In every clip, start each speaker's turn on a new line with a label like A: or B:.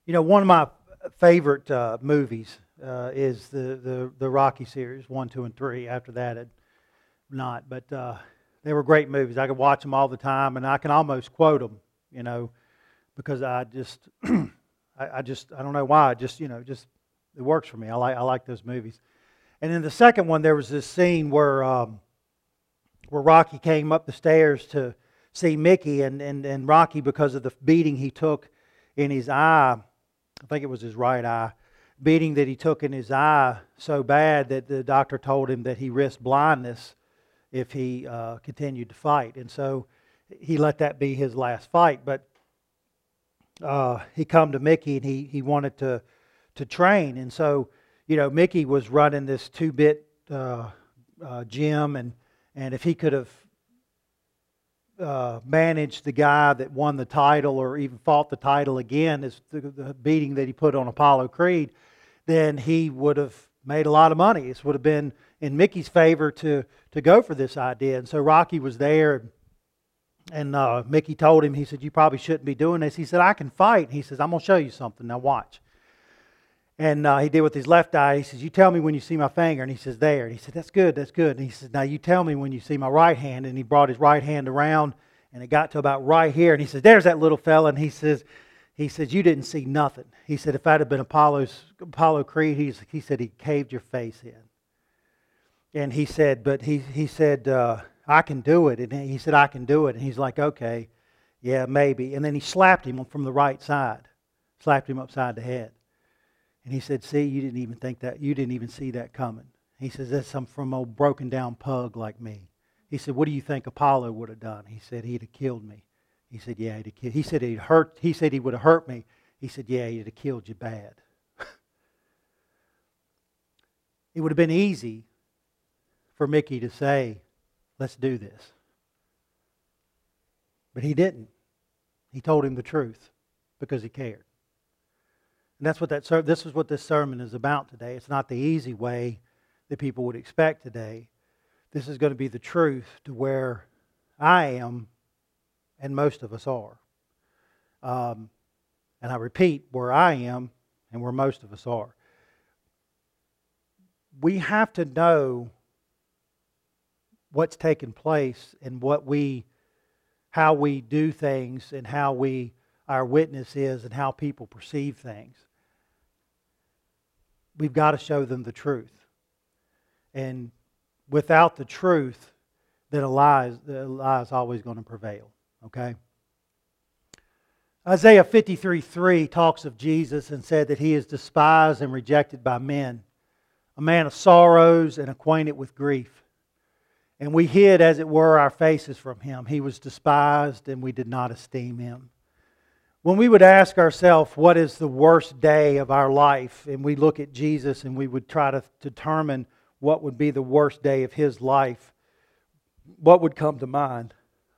A: One of my favorite movies is the Rocky series, 1, 2, and 3. After that, not. But they were great movies. I could watch them all the time, and I can almost quote them, because I just, I don't know why. Just it works for me. I like those movies. And in the second one, there was this scene where Rocky came up the stairs to see Mickey, and Rocky, because of the beating he took in his eye, I think it was his right eye, beating that he took in his eye so bad that the doctor told him that he risked blindness if he continued to fight. And so he let that be his last fight. But he come to Mickey, and he wanted to train. And so, Mickey was running this 2-bit gym, and if he could have managed the guy that won the title or even fought the title again, as the beating that he put on Apollo Creed, then he would have made a lot of money. This would have been in Mickey's favor to go for this idea. And so Rocky was there, and Mickey told him, he said, "You probably shouldn't be doing this." He said, "I can fight." He says, "I'm going to show you something. Now watch." And he did with his left eye. He says, "You tell me when you see my finger." And he says, "There." And he said, "That's good, that's good." And he says, "Now you tell me when you see my right hand." And he brought his right hand around, and it got to about right here. And he says, "There's that little fella." And he says, "You didn't see nothing." He said, "If that had been Apollo Creed," he said, "he caved your face in." And he said, but he said, "I can do it." And he said, "I can do it." And he's like, "Okay, yeah, maybe." And then he slapped him from the right side, slapped him upside the head. And he said, "See, you didn't even think that, you didn't even see that coming." He says, "That's some from old broken down pug like me." He said, "What do you think Apollo would have done?" He said, "He'd have killed me." He said, "Yeah, he'd have killed." He said, He said he would have hurt me. He said, "Yeah, he'd have killed you bad." It would have been easy for Mickey to say, "Let's do this." But he didn't. He told him the truth because he cared. And that's what this is what this sermon is about today. It's not the easy way that people would expect today. This is going to be the truth to where I am and most of us are. And I repeat, where I am and where most of us are. We have to know what's taken place and how we do things and how our witness is and how people perceive things. We've got to show them the truth. And without the truth, then the lie is always going to prevail. Okay? Isaiah 53:3 talks of Jesus and said that He is despised and rejected by men, a man of sorrows and acquainted with grief. And we hid, as it were, our faces from Him. He was despised, and we did not esteem Him. When we would ask ourselves, what is the worst day of our life? And we look at Jesus and we would try to determine what would be the worst day of His life, what would come to mind?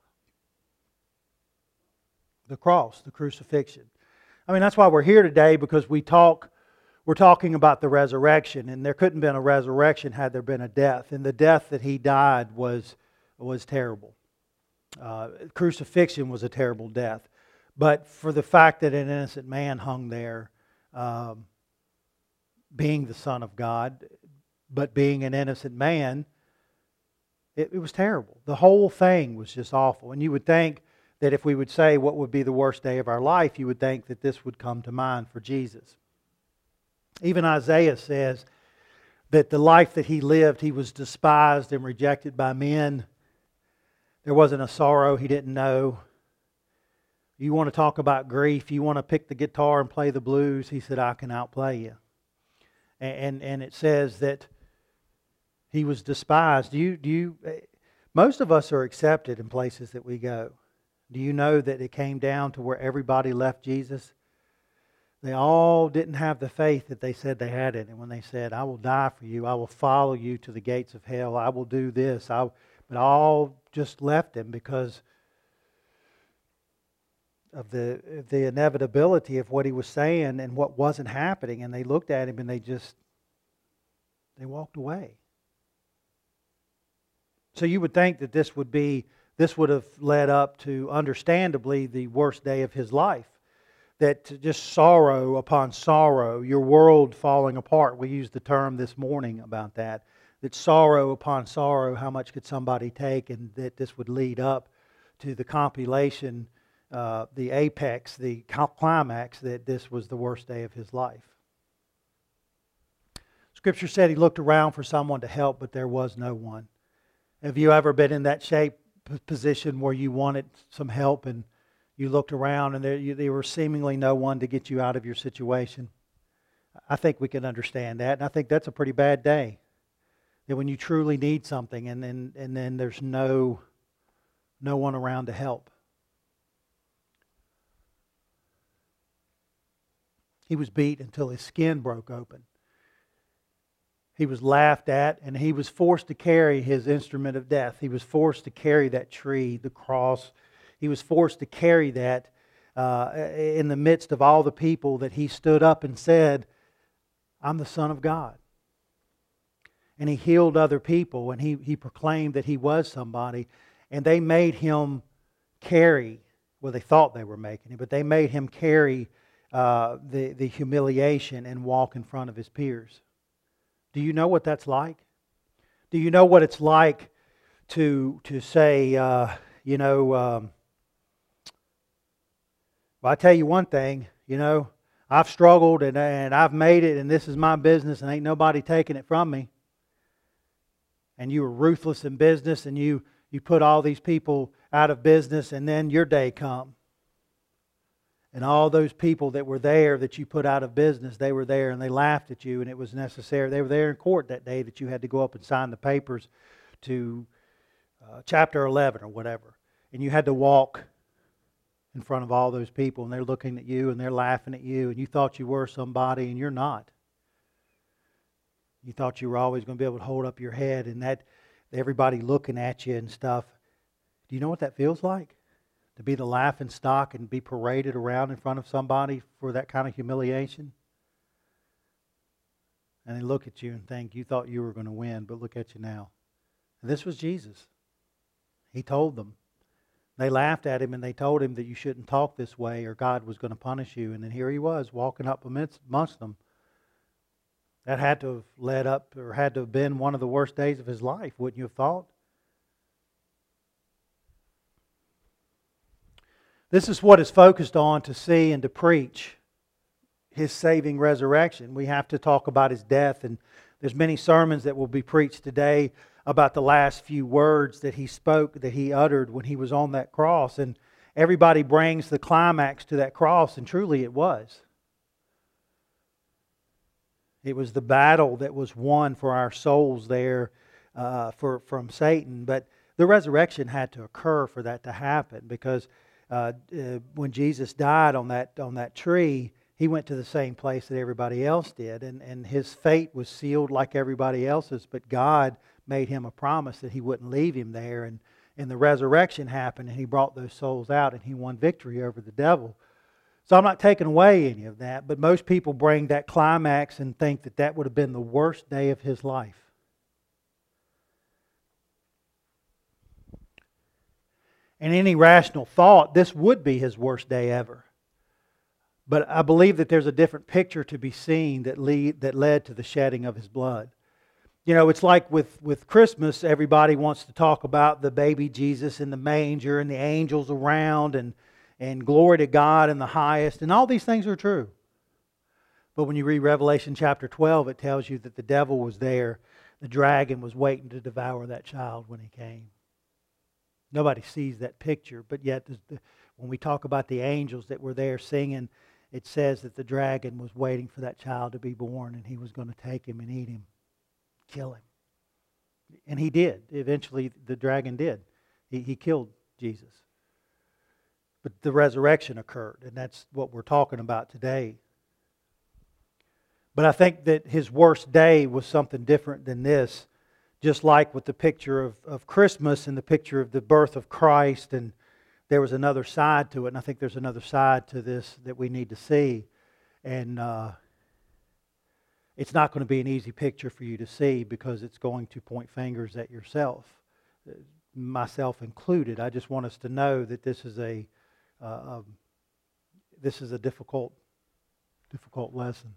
A: The cross, the crucifixion. I mean, that's why we're here today, because we're talking about the resurrection, and there couldn't have been a resurrection had there been a death. And the death that He died was terrible. Crucifixion was a terrible death. But for the fact that an innocent man hung there, being the Son of God, but being an innocent man, it was terrible. The whole thing was just awful. And you would think that if we would say what would be the worst day of our life, you would think that this would come to mind for Jesus. Even Isaiah says that the life that He lived, He was despised and rejected by men. There wasn't a sorrow He didn't know. You want to talk about grief, you want to pick the guitar and play the blues, He said, "I can outplay you." And it says that He was despised. Most of us are accepted in places that we go. Do you know that it came down to where everybody left Jesus? They all didn't have the faith that they said they had in Him when they said, "I will die for you, I will follow you to the gates of hell, I will do this." But all just left Him because of the inevitability of what He was saying and what wasn't happening. And they looked at Him and they walked away. So you would think that this would have led up to, understandably, the worst day of His life. that just sorrow upon sorrow, your world falling apart. We used the term this morning about that. That sorrow upon sorrow, how much could somebody take, and that this would lead up to the compilation, the apex, the climax, that this was the worst day of his life. Scripture said he looked around for someone to help, but there was no one. Have you ever been in that position where you wanted some help and you looked around and there were seemingly no one to get you out of your situation? I think we can understand that, and I think that's a pretty bad day. That when you truly need something and then there's no one around to help. He was beat until his skin broke open. He was laughed at, and he was forced to carry his instrument of death. He was forced to carry that tree, the cross. He was forced to carry that in the midst of all the people that he stood up and said, I'm the Son of God. And he healed other people, and he proclaimed that he was somebody. And they made him carry, well, they thought they were making it, but they made him carry the humiliation and walk in front of his peers. Do you know what that's like? Do you know what it's like to say, well, I tell you one thing, I've struggled and I've made it, and this is my business, and ain't nobody taking it from me. And you were ruthless in business, and you put all these people out of business, and then your day come. And all those people that were there that you put out of business, they were there and they laughed at you, and it was necessary. They were there in court that day that you had to go up and sign the papers to chapter 11 or whatever. And you had to walk in front of all those people, and they're looking at you and they're laughing at you, and you thought you were somebody, and you're not. You thought you were always going to be able to hold up your head, and that everybody looking at you and stuff. Do you know what that feels like? To be the laughing stock and be paraded around in front of somebody for that kind of humiliation? And they look at you and think, you thought you were going to win, but look at you now. And this was Jesus. He told them. They laughed at him and they told him that you shouldn't talk this way or God was going to punish you. And then here he was walking up amongst them. That had to have led up, or had to have been one of the worst days of his life, wouldn't you have thought? This is what is focused on to see and to preach His saving resurrection. We have to talk about His death, and there's many sermons that will be preached today about the last few words that He spoke, that He uttered when He was on that cross. And everybody brings the climax to that cross, and truly it was. It was the battle that was won for our souls there from Satan. But the resurrection had to occur for that to happen, because when Jesus died on that tree, He went to the same place that everybody else did. And His fate was sealed like everybody else's, but God made Him a promise that He wouldn't leave Him there. And the resurrection happened, and He brought those souls out, and He won victory over the devil. So I'm not taking away any of that, but most people bring that climax and think that that would have been the worst day of His life. In any rational thought, this would be His worst day ever. But I believe that there's a different picture to be seen that led to the shedding of His blood. It's like with Christmas, everybody wants to talk about the baby Jesus in the manger and the angels around and glory to God in the highest. And all these things are true. But when you read Revelation chapter 12, it tells you that the devil was there. The dragon was waiting to devour that child when he came. Nobody sees that picture, but yet when we talk about the angels that were there singing, it says that the dragon was waiting for that child to be born, and he was going to take him and eat him, kill him. And he did. Eventually, the dragon did. He killed Jesus. But the resurrection occurred, and that's what we're talking about today. But I think that His worst day was something different than this. Just like with the picture of Christmas and the picture of the birth of Christ, and there was another side to it, and I think there's another side to this that we need to see. And it's not going to be an easy picture for you to see, because it's going to point fingers at yourself, myself included. I just want us to know that this is this is a difficult lesson.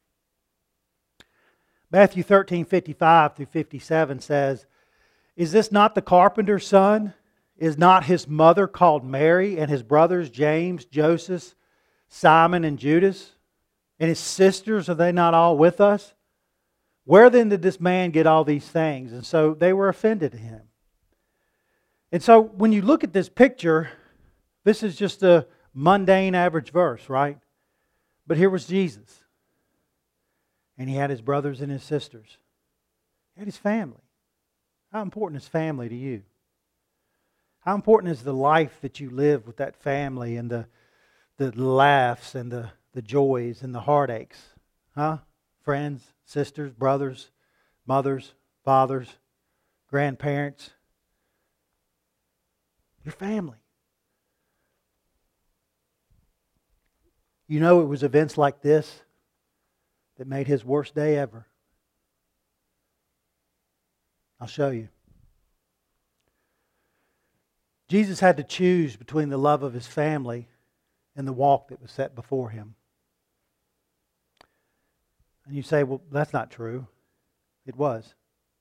A: Matthew 13:55 through 57 says, "Is this not the carpenter's son? Is not his mother called Mary, and his brothers James, Joseph, Simon, and Judas? And his sisters, are they not all with us? Where then did this man get all these things?" And so they were offended at him. And so when you look at this picture, this is just a mundane average verse, right? But here was Jesus. And He had His brothers and His sisters. He had His family. How important is family to you? How important is the life that you live with that family, and the laughs and the joys and the heartaches? Huh? Friends, sisters, brothers, mothers, fathers, grandparents. Your family. You know, it was events like this that made His worst day ever. I'll show you. Jesus had to choose between the love of His family and the walk that was set before Him. And you say, well, that's not true. It was.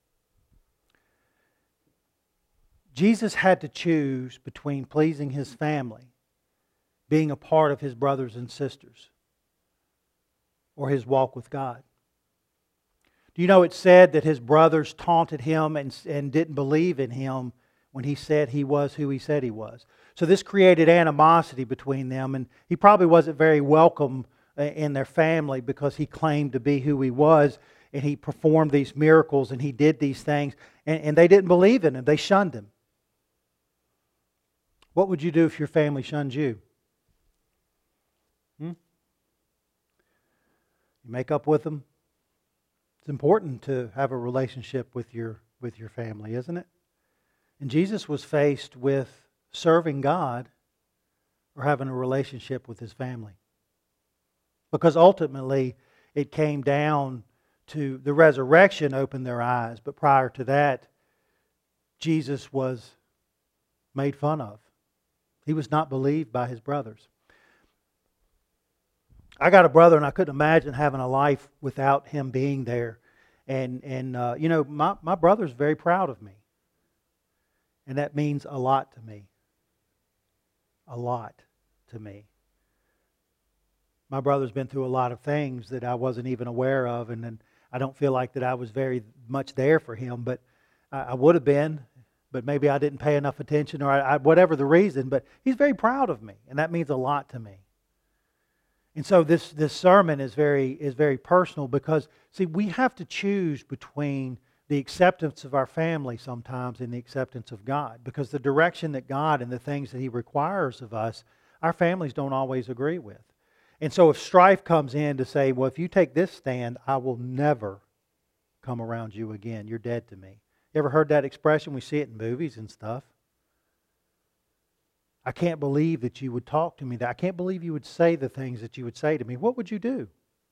A: Jesus had to choose between pleasing His family, being a part of His brothers and sisters, or His walk with God. Do you know it's said that His brothers taunted Him and didn't believe in Him when He said He was who He said He was? So this created animosity between them, and He probably wasn't very welcome in their family because He claimed to be who He was, and He performed these miracles and He did these things, and they didn't believe in Him. They shunned Him. What would you do if your family shunned you? You make up with them? It's important to have a relationship with your family, isn't it? And Jesus was faced with serving God or having a relationship with His family. Because ultimately it came down to the resurrection opened their eyes, but prior to that, Jesus was made fun of. He was not believed by His brothers. I got a brother, and I couldn't imagine having a life without him being there. And you know, my brother's very proud of me. And that means a lot to me. A lot to me. My brother's been through a lot of things that I wasn't even aware of, and I don't feel like that I was very much there for him, but I would have been, but maybe I didn't pay enough attention, or whatever the reason, but he's very proud of me, and that means a lot to me. And so this sermon is very personal because, see, we have to choose between the acceptance of our family sometimes and the acceptance of God, because the direction that God and the things that He requires of us, our families don't always agree with. And so if strife comes in to say, well, if you take this stand, I will never come around you again. You're dead to me. You ever heard that expression? We see it in movies and stuff. I can't believe that you would talk to me that. I can't believe you would say the things that you would say to me. What would you do?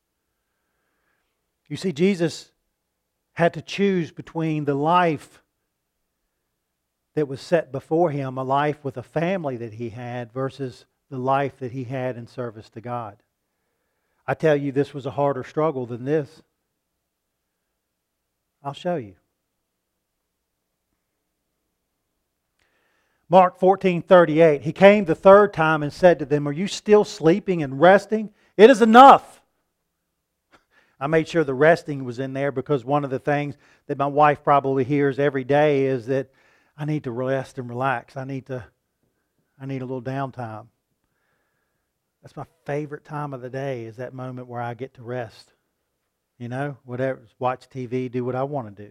A: You see, Jesus had to choose between the life that was set before Him, a life with a family that He had, versus the life that He had in service to God. I tell you, this was a harder struggle than this. I'll show you. Mark 14:38, He came the third time and said to them, "Are you still sleeping and resting? It is enough." I made sure the resting was in there because one of the things that my wife probably hears every day is that I need to rest and relax. I need a little downtime. That's my favorite time of the day, is that moment where I get to rest. You know, whatever, watch TV, do what I want to do.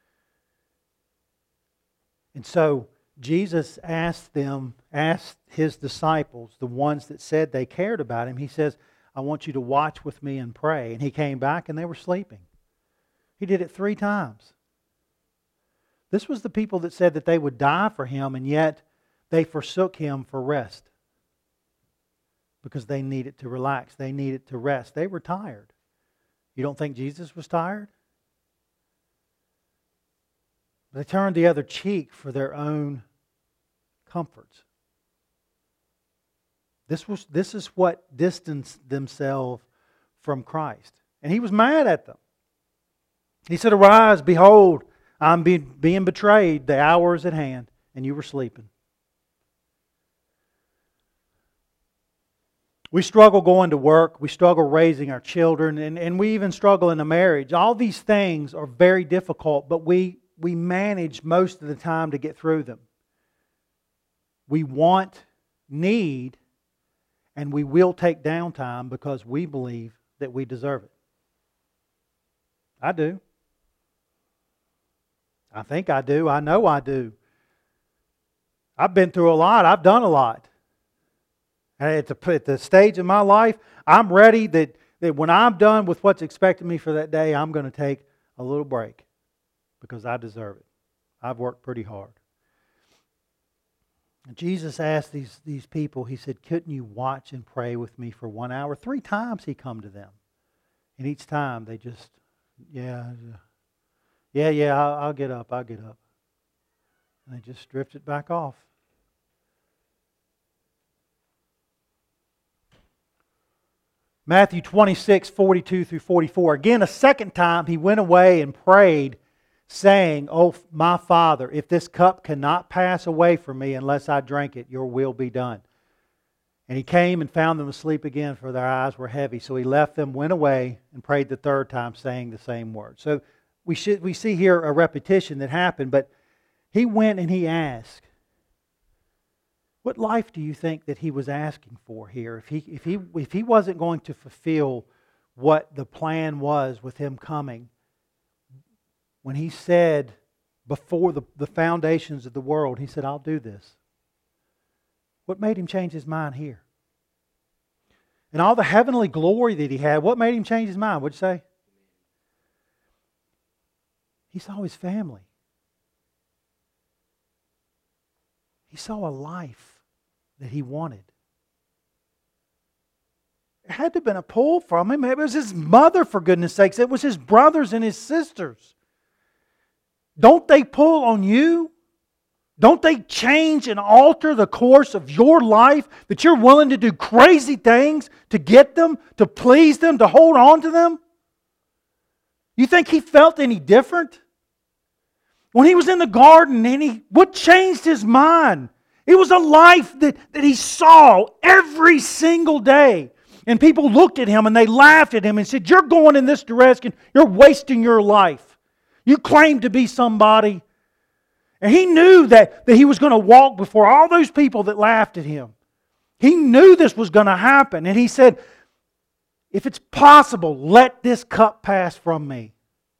A: And so Jesus asked His disciples, the ones that said they cared about Him, He says, I want you to watch with me and pray. And He came back and they were sleeping. He did it 3 times. This was the people that said that they would die for Him, and yet they forsook Him for rest. Because they needed to relax. They needed to rest. They were tired. You don't think Jesus was tired? They turned the other cheek for their own comforts. This is what distanced themselves from Christ. And he was mad at them. He said, "Arise, behold, I'm being betrayed. The hour is at hand, and you were sleeping." We struggle going to work. We struggle raising our children. And we even struggle in a marriage. All these things are very difficult, but we manage most of the time to get through them. We want, need, and we will take downtime because we believe that we deserve it. I do. I think I do. I know I do. I've been through a lot. I've done a lot. And at the stage of my life, I'm ready that when I'm done with what's expected me for that day, I'm going to take a little break because I deserve it. I've worked pretty hard. And Jesus asked these people, He said, "Couldn't you watch and pray with me for 1 hour?" 3 times He come to them. And each time they just, yeah, I'll get up. And they just drifted back off. Matthew 26:42 through 44. Again, a second time He went away and prayed, saying, "Oh, my Father, if this cup cannot pass away from me unless I drink it, your will be done." And He came and found them asleep again, for their eyes were heavy. So He left them, went away, and prayed the third time, saying the same word. So we see here a repetition that happened, but He went and He asked. What life do you think that He was asking for here? If he wasn't going to fulfill what the plan was with Him coming, when He said before the foundations of the world, He said, "I'll do this." What made Him change His mind here? And all the heavenly glory that He had, what made Him change His mind? What'd you say? He saw His family. He saw a life that He wanted. It had to have been a pull from Him. It was His mother, for goodness sakes. It was His brothers and His sisters. Don't they pull on you? Don't they change and alter the course of your life, that you're willing to do crazy things to get them, to please them, to hold on to them? You think He felt any different? When He was in the garden, what changed His mind? It was a life that He saw every single day. And people looked at Him and they laughed at Him and said, "You're going in this direction. You're wasting your life. You claim to be somebody." And He knew that He was going to walk before all those people that laughed at Him. He knew this was going to happen. And He said, "If it's possible, let this cup pass from me."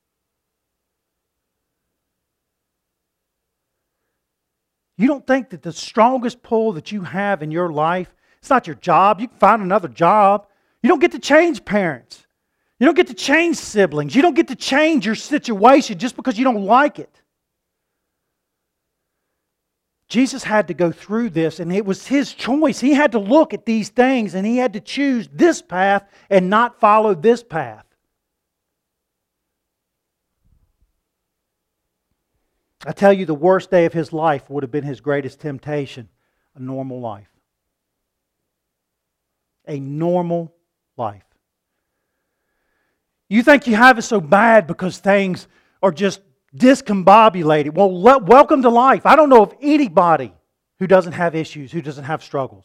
A: You don't think that the strongest pull that you have in your life, it's not your job. You can find another job. You don't get to change parents. You don't get to change siblings. You don't get to change your situation just because you don't like it. Jesus had to go through this, and it was His choice. He had to look at these things, and He had to choose this path and not follow this path. I tell you, the worst day of His life would have been His greatest temptation, a normal life. A normal life. You think you have it so bad because things are just discombobulated. Well, welcome to life. I don't know of anybody who doesn't have issues, who doesn't have struggles.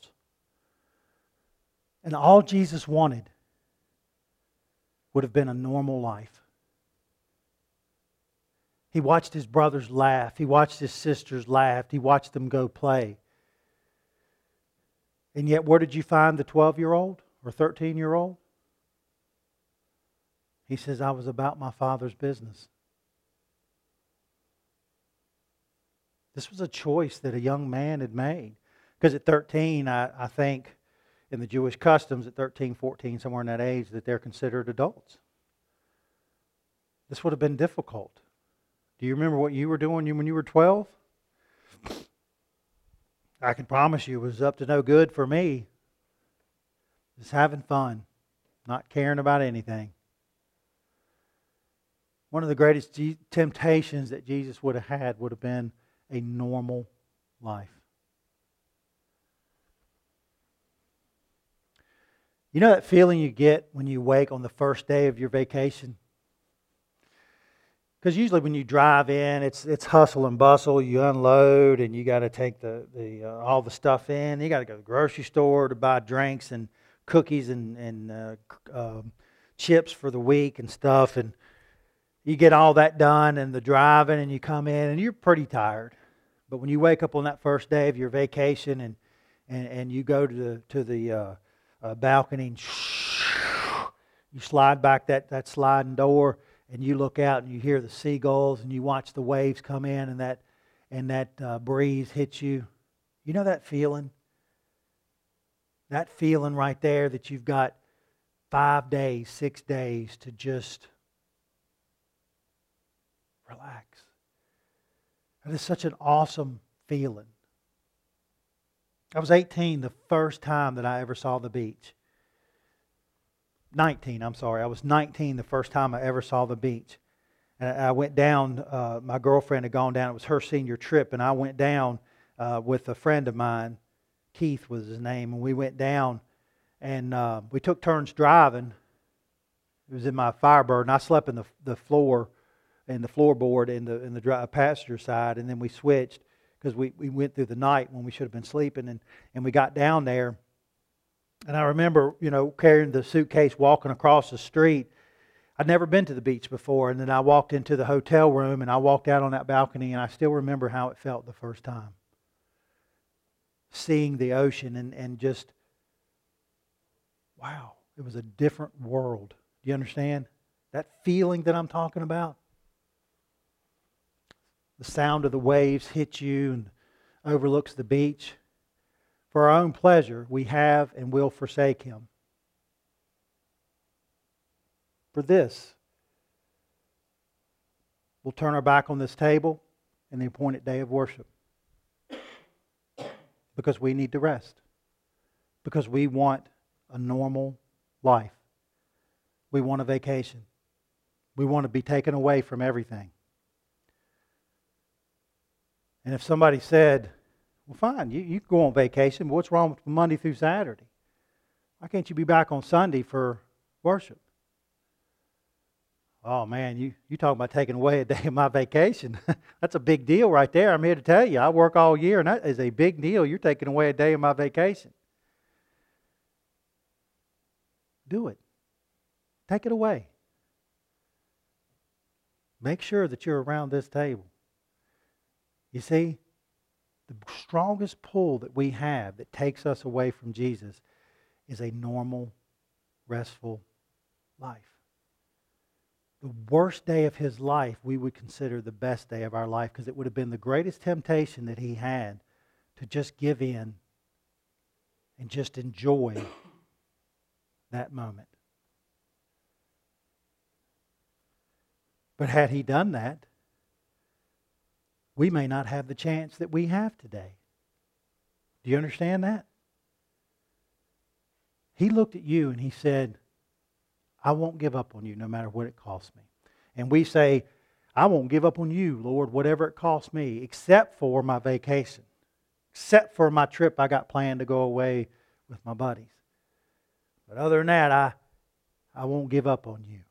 A: And all Jesus wanted would have been a normal life. He watched His brothers laugh. He watched His sisters laugh. He watched them go play. And yet, where did you find the 12-year-old or 13-year-old? He says, "I was about my Father's business." This was a choice that a young man had made. Because at 13, I think, in the Jewish customs, at 13, 14, somewhere in that age, that they're considered adults. This would have been difficult. Do you remember what you were doing when you were 12? I can promise you it was up to no good for me. Just having fun, not caring about anything. One of the greatest temptations that Jesus would have had would have been a normal life. You know that feeling you get when you wake on the first day of your vacation? Because usually when you drive in, it's hustle and bustle. You unload and you got to take all the stuff in. You got to go to the grocery store to buy drinks and cookies and chips for the week and stuff. And you get all that done and the driving, and you come in and you're pretty tired. But when you wake up on that first day of your vacation and you go to the balcony and you slide back that sliding door, and you look out and you hear the seagulls and you watch the waves come in, and that breeze hits you. You know that feeling? That feeling right there that you've got 5 days, 6 days to just relax. That is such an awesome feeling. I was 18 the first time that I ever saw the beach. 19, I'm sorry. I was 19 the first time I ever saw the beach. And I went down, my girlfriend had gone down. It was her senior trip, and I went down with a friend of mine. Keith was his name, and we went down, and we took turns driving. It was in my Firebird, and I slept in the floor, in the floorboard in the passenger side, and then we switched because we went through the night when we should have been sleeping, and we got down there. And I remember, carrying the suitcase, walking across the street. I'd never been to the beach before, and then I walked into the hotel room, and I walked out on that balcony, and I still remember how it felt the first time. Seeing the ocean and just, wow, it was a different world. Do you understand? That feeling that I'm talking about? The sound of the waves hit you and overlooks the beach. For our own pleasure, we have and will forsake Him. For this, we'll turn our back on this table and the appointed day of worship. Because we need to rest. Because we want a normal life. We want a vacation. We want to be taken away from everything. And if somebody said, well, fine, you can go on vacation, but what's wrong with Monday through Saturday? Why can't you be back on Sunday for worship? Oh, man, you talking about taking away a day of my vacation. That's a big deal right there. I'm here to tell you, I work all year, and that is a big deal. You're taking away a day of my vacation. Do it. Take it away. Make sure that you're around this table. You see, the strongest pull that we have that takes us away from Jesus is a normal, restful life. The worst day of His life we would consider the best day of our life, because it would have been the greatest temptation that He had to just give in and just enjoy that moment. But had He done that, we may not have the chance that we have today. Do you understand that? He looked at you and He said, I won't give up on you no matter what it costs me. And we say, I won't give up on you, Lord, whatever it costs me, except for my vacation, except for my trip I got planned to go away with my buddies. But other than that, I won't give up on you.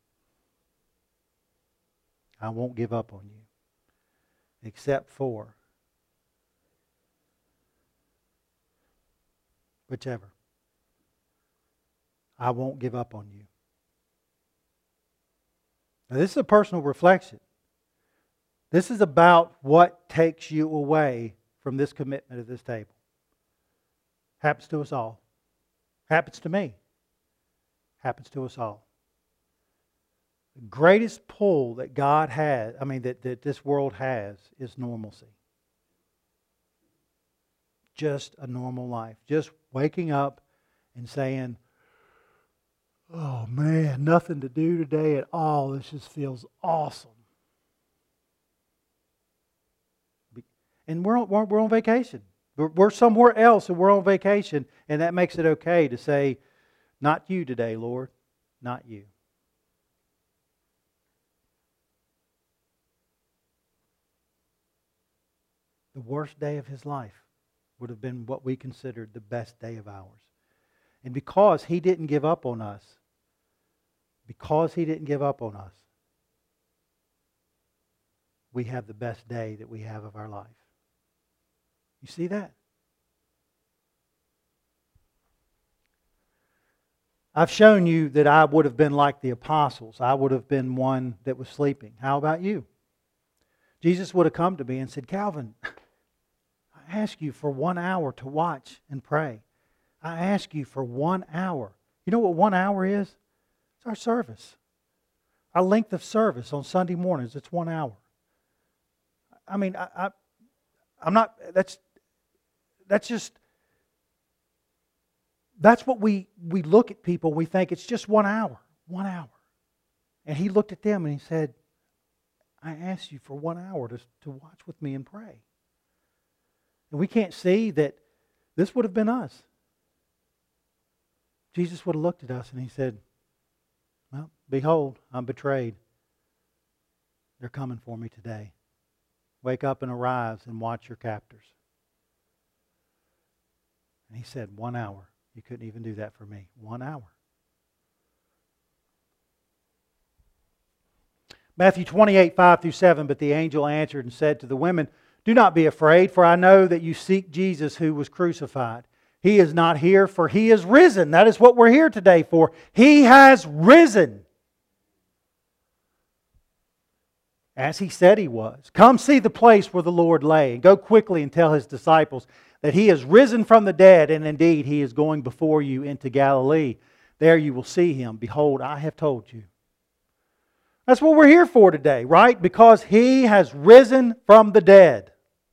A: I won't give up on you. Except for whichever. I won't give up on you. Now, this is a personal reflection. This is about what takes you away from this commitment at this table. Happens to us all. Happens to me. Happens to us all. The greatest pull that God has, that this world has, is normalcy. Just a normal life. Just waking up and saying, oh man, nothing to do today at all. This just feels awesome. And we're on vacation. We're somewhere else and we're on vacation, and that makes it okay to say, not you today, Lord. Not you. The worst day of his life would have been what we considered the best day of ours. And because He didn't give up on us, we have the best day that we have of our life. You see that? I've shown you that I would have been like the apostles. I would have been one that was sleeping. How about you? Jesus would have come to me and said, Calvin, I ask you for 1 hour to watch and pray. I ask you for 1 hour. You know what 1 hour is? It's our service. Our length of service on Sunday mornings, it's 1 hour. I mean, I'm not, that's what we look at people, we think it's just 1 hour. 1 hour. And He looked at them and He said, I asked you for 1 hour to watch with me and pray. And we can't see that this would have been us. Jesus would have looked at us and He said, well, behold, I'm betrayed. They're coming for me today. Wake up and arise and watch your captors. And He said, 1 hour. You couldn't even do that for me. 1 hour. Matthew 28, 5-7, but the angel answered and said to the women, do not be afraid, for I know that you seek Jesus who was crucified. He is not here, for He is risen. That is what we're here today for. He has risen. As He said He was. Come see the place where the Lord lay, and go quickly and tell His disciples that He is risen from the dead, and indeed He is going before you into Galilee. There you will see Him. Behold, I have told you. That's what we're here for today, right? Because He has risen from the dead.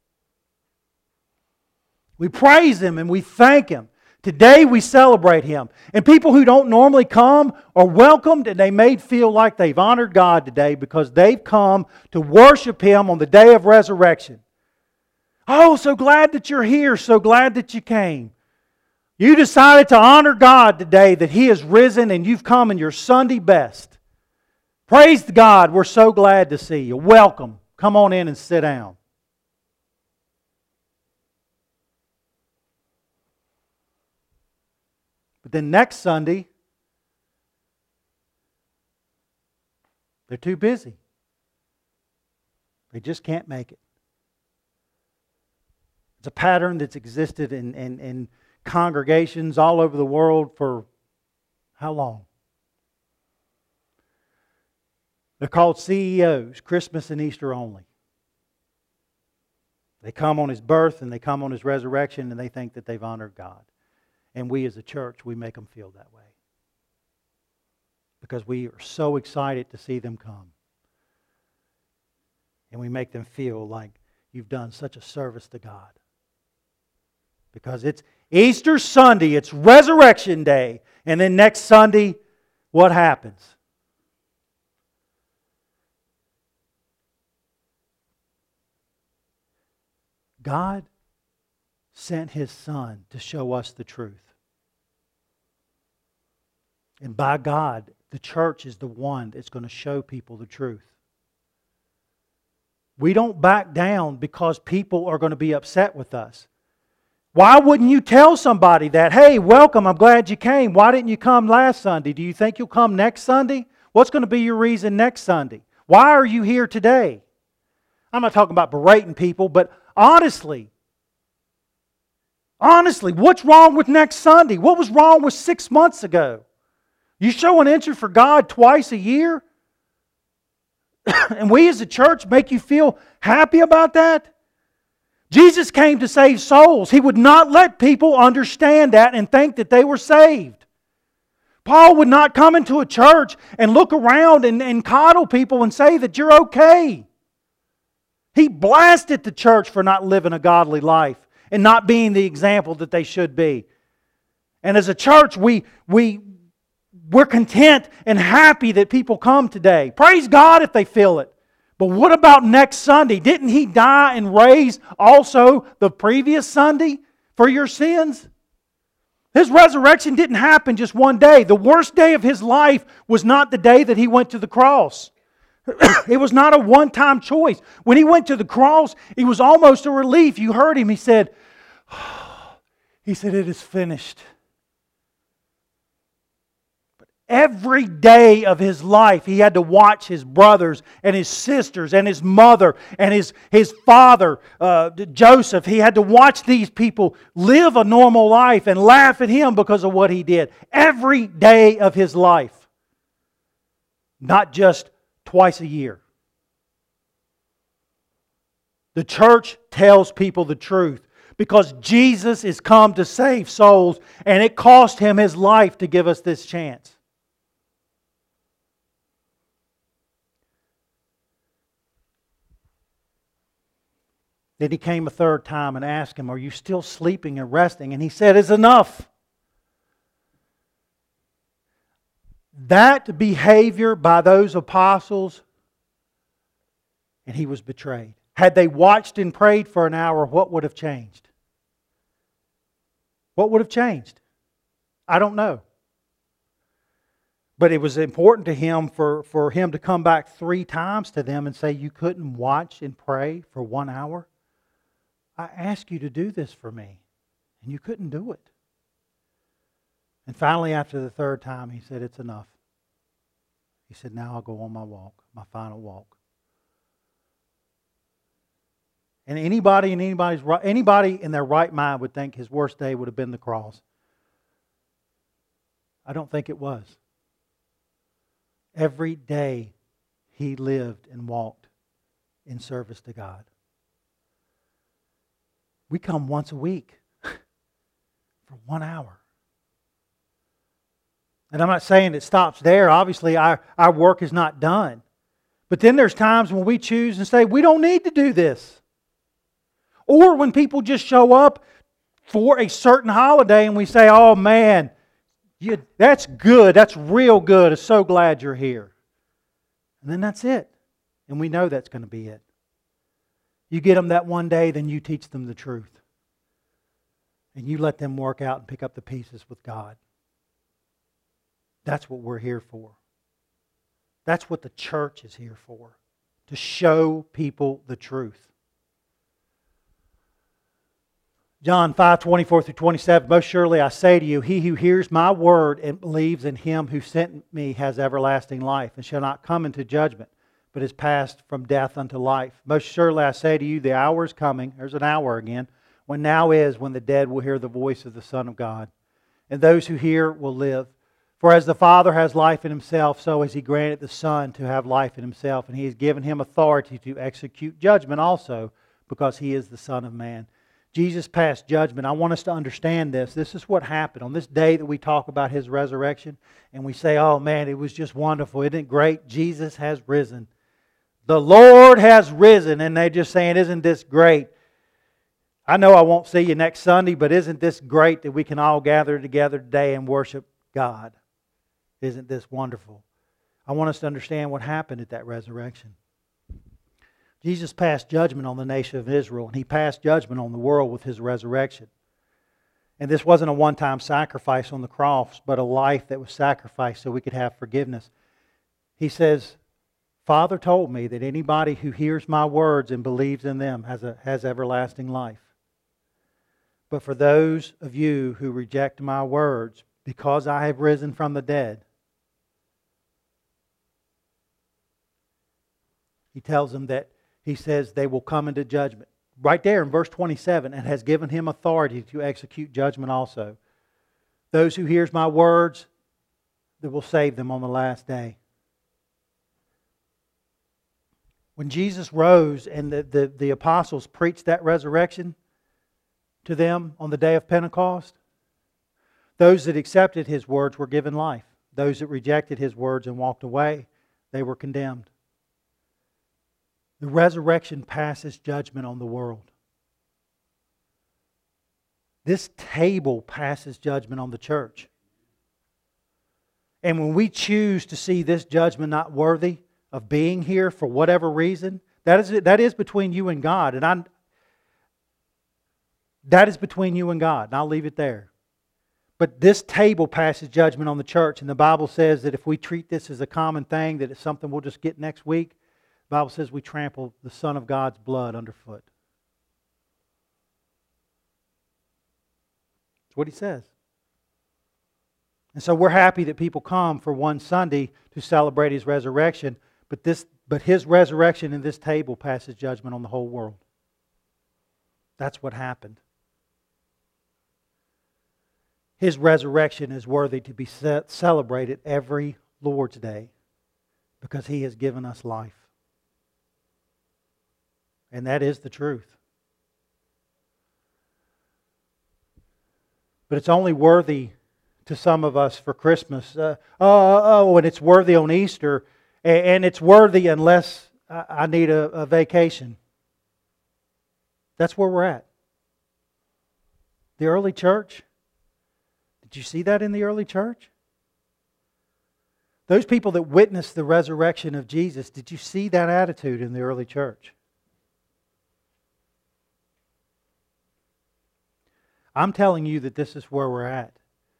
A: We praise Him and we thank Him. Today we celebrate Him. And people who don't normally come are welcomed, and they may feel like they've honored God today because they've come to worship Him on the day of resurrection. Oh, so glad that you're here. So glad that you came. You decided to honor God today that He is risen and you've come in your Sunday best. Praise God. We're so glad to see you. Welcome. Come on in and sit down. But then next Sunday, they're too busy. They just can't make it. It's a pattern that's existed in congregations all over the world for how long? They're called CEOs, Christmas and Easter only. They come on His birth and they come on His resurrection and they think that they've honored God. And we as a church, we make them feel that way. Because we are so excited to see them come. And we make them feel like you've done such a service to God. Because it's Easter Sunday, it's Resurrection Day. And then next Sunday, what happens? God sent His Son to show us the truth. And by God, the church is the one that's going to show people the truth. We don't back down because people are going to be upset with us. Why wouldn't you tell somebody that, hey, welcome, I'm glad you came. Why didn't you come last Sunday? Do you think you'll come next Sunday? What's going to be your reason next Sunday? Why are you here today? I'm not talking about berating people, but honestly, what's wrong with next Sunday? What was wrong with 6 months ago? You show an interest for God twice a year? And we as a church make you feel happy about that? Jesus came to save souls. He would not let people understand that and think that they were saved. Paul would not come into a church and look around and coddle people and say that you're okay. He blasted the church for not living a godly life and not being the example that they should be. And as a church, we're content and happy that people come today. Praise God if they feel it. But what about next Sunday? Didn't He die and raise also the previous Sunday for your sins? His resurrection didn't happen just one day. The worst day of His life was not the day that He went to the cross. It was not a one-time choice. When He went to the cross, it was almost a relief. You heard Him. He said, it is finished. Every day of his life, he had to watch his brothers and his sisters and his mother and his father, Joseph. He had to watch these people live a normal life and laugh at him because of what he did. Every day of his life. Not just twice a year. The church tells people the truth because Jesus is come to save souls, and it cost Him His life to give us this chance. Then He came a third time and asked him, "Are you still sleeping and resting?" And he said, "It's enough." That behavior by those apostles, and he was betrayed. Had they watched and prayed for an hour, what would have changed? What would have changed? I don't know. But it was important to him for him to come back 3 times to them and say, "You couldn't watch and pray for 1 hour? I asked you to do this for me, and you couldn't do it." And finally, after the third time, he said, "It's enough." He said, "Now I'll go on my walk, my final walk." And anybody in their right mind would think his worst day would have been the cross. I don't think it was. Every day he lived and walked in service to God. We come once a week for 1 hour. And I'm not saying it stops there. Obviously, our work is not done. But then there's times when we choose and say, we don't need to do this. Or when people just show up for a certain holiday and we say, "Oh man, that's good. That's real good. I'm so glad you're here." And then that's it. And we know that's going to be it. You get them that one day, then you teach them the truth. And you let them work out and pick up the pieces with God. That's what we're here for. That's what the church is here for. To show people the truth. John 5:24-27, "Most surely I say to you, he who hears my word and believes in Him who sent me has everlasting life, and shall not come into judgment, but is passed from death unto life. Most surely I say to you, the hour is coming," there's an hour again, "when now is, when the dead will hear the voice of the Son of God. And those who hear will live. For as the Father has life in Himself, so has He granted the Son to have life in Himself. And He has given Him authority to execute judgment also, because He is the Son of Man." Jesus passed judgment. I want us to understand this. This is what happened on this day that we talk about His resurrection. And we say, "Oh man, it was just wonderful. Isn't it great? Jesus has risen. The Lord has risen." And they're just saying, "Isn't this great? I know I won't see you next Sunday, but isn't this great that we can all gather together today and worship God? Isn't this wonderful?" I want us to understand what happened at that resurrection. Jesus passed judgment on the nation of Israel, and He passed judgment on the world with His resurrection. And this wasn't a one-time sacrifice on the cross, but a life that was sacrificed so we could have forgiveness. He says, "Father told me that anybody who hears my words and believes in them has everlasting life. But for those of you who reject my words, because I have risen from the dead," He tells them that, He says they will come into judgment. Right there in verse 27, "and has given Him authority to execute judgment also. Those who hears my words, that will save them on the last day." When Jesus rose and the apostles preached that resurrection to them on the day of Pentecost, those that accepted His words were given life. Those that rejected His words and walked away, they were condemned. The resurrection passes judgment on the world. This table passes judgment on the church. And when we choose to see this judgment not worthy of being here for whatever reason, that is between you and God. And that is between you and God. And I'll leave it there. But this table passes judgment on the church. And the Bible says that if we treat this as a common thing, that it's something we'll just get next week, the Bible says we trample the Son of God's blood underfoot. That's what He says. And so we're happy that people come for one Sunday to celebrate His resurrection, but His resurrection in this table passes judgment on the whole world. That's what happened. His resurrection is worthy to be celebrated every Lord's Day because He has given us life. And that is the truth. But it's only worthy to some of us for Christmas. And it's worthy on Easter. And it's worthy unless I need a vacation. That's where we're at. The early church. Did you see that in the early church? Those people that witnessed the resurrection of Jesus, did you see that attitude in the early church? I'm telling you that this is where we're at.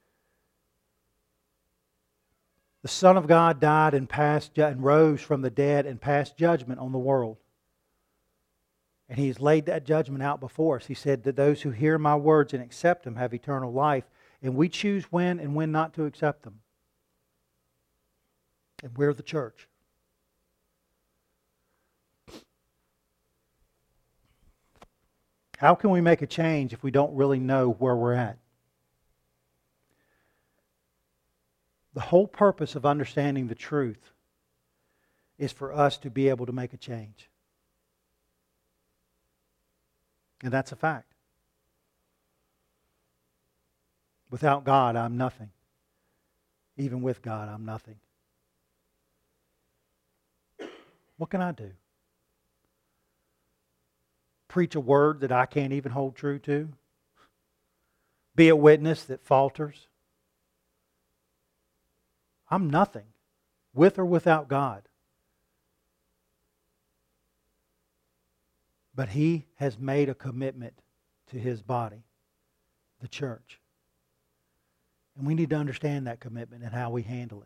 A: The Son of God died and rose from the dead and passed judgment on the world. And He has laid that judgment out before us. He said that those who hear my words and accept them have eternal life. And we choose when and when not to accept them. And we're the church. How can we make a change if we don't really know where we're at? The whole purpose of understanding the truth is for us to be able to make a change. And that's a fact. Without God, I'm nothing. Even with God, I'm nothing. What can I do? Preach a word that I can't even hold true to? Be a witness that falters? I'm nothing, with or without God. But He has made a commitment to His body, the church. And we need to understand that commitment and how we handle it.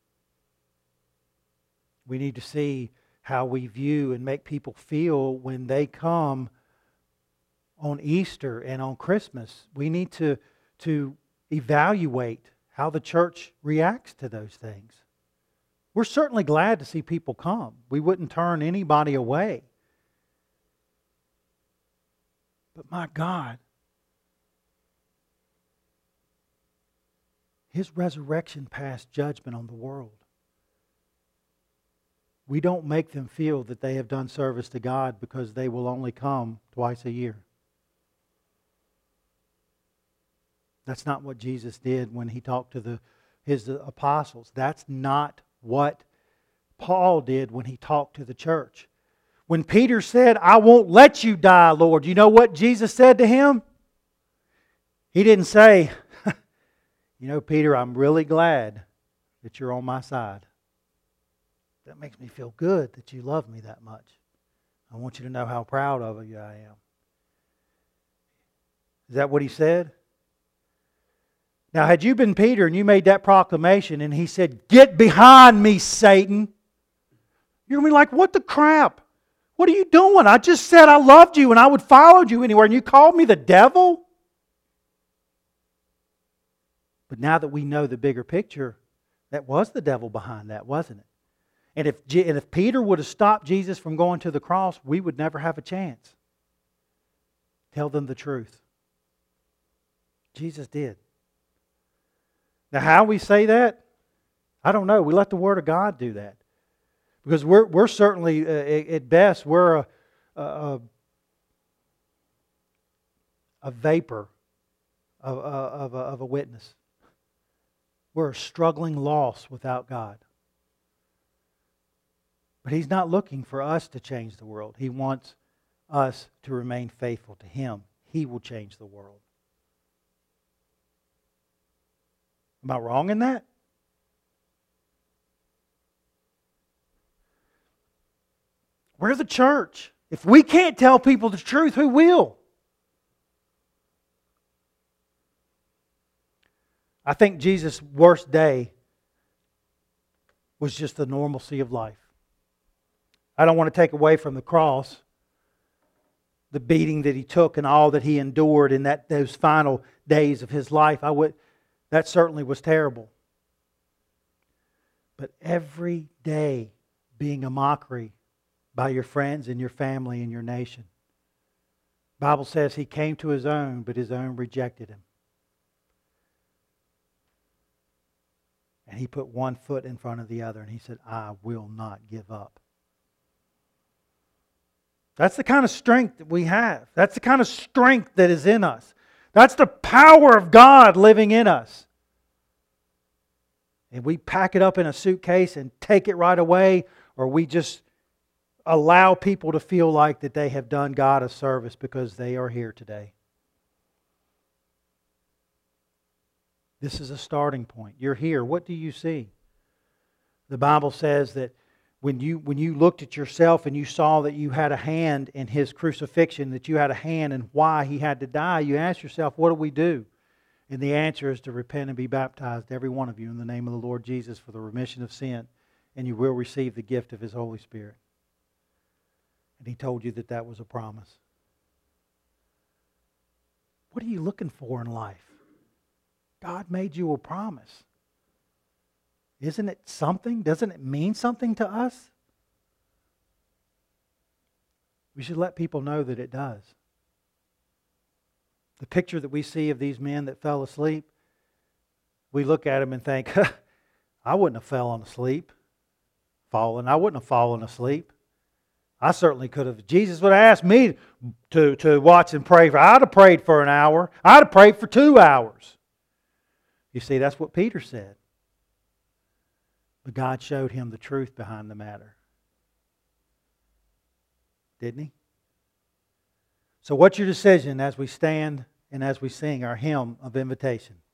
A: We need to see how we view and make people feel when they come on Easter and on Christmas. We need to evaluate how the church reacts to those things. We're certainly glad to see people come. We wouldn't turn anybody away. But my God, His resurrection passed judgment on the world. We don't make them feel that they have done service to God because they will only come twice a year. That's not what Jesus did when He talked to His apostles. That's not what Paul did when he talked to the church. When Peter said, "I won't let you die, Lord," you know what Jesus said to him? He didn't say, "You know, Peter, I'm really glad that you're on my side. That makes me feel good that you love me that much. I want you to know how proud of you I am." Is that what he said? Now, had you been Peter and you made that proclamation and he said, "Get behind me, Satan," you're going to be like, "What the crap? What are you doing? I just said I loved you and I would follow you anywhere and you called me the devil?" But now that we know the bigger picture, that was the devil behind that, wasn't it? And if Peter would have stopped Jesus from going to the cross, we would never have a chance. Tell them the truth. Jesus did. Now, how we say that, I don't know. We let the Word of God do that. Because we're certainly, at best, we're a vapor of a witness. We're a struggling loss without God. But He's not looking for us to change the world. He wants us to remain faithful to Him. He will change the world. Am I wrong in that? We're the church. If we can't tell people the truth, who will? I think Jesus' worst day was just the normalcy of life. I don't want to take away from the cross, the beating that He took and all that He endured in those final days of His life. That certainly was terrible. but every day being a mockery by your friends and your family and your nation. The Bible says He came to His own, but His own rejected Him. And He put one foot in front of the other and He said, I will not give up. That's the kind of strength that we have. That's the kind of strength that is in us. That's the power of God living in us. And we pack it up in a suitcase and take it right away, or we just allow people to feel like that they have done God a service because they are here today. This is a starting point. You're here. What do you see? The Bible says that when you looked at yourself and you saw that you had a hand in His crucifixion, that you had a hand in why He had to die, you ask yourself, what do we do? And the answer is to repent and be baptized, every one of you, in the name of the Lord Jesus for the remission of sin, and you will receive the gift of His Holy Spirit. And He told you that that was a promise. What are you looking for in life? God made you a promise. Isn't it something? Doesn't it mean something to us? We should let people know that it does. The picture that we see of these men that fell asleep, we look at them and think, I wouldn't have fallen asleep. I wouldn't have fallen asleep. I certainly could have. Jesus would have asked me to watch and pray. I'd have prayed for an hour. I'd have prayed for 2 hours. You see, that's what Peter said. But God showed him the truth behind the matter. Didn't He? So what's your decision as we stand and as we sing our hymn of invitation?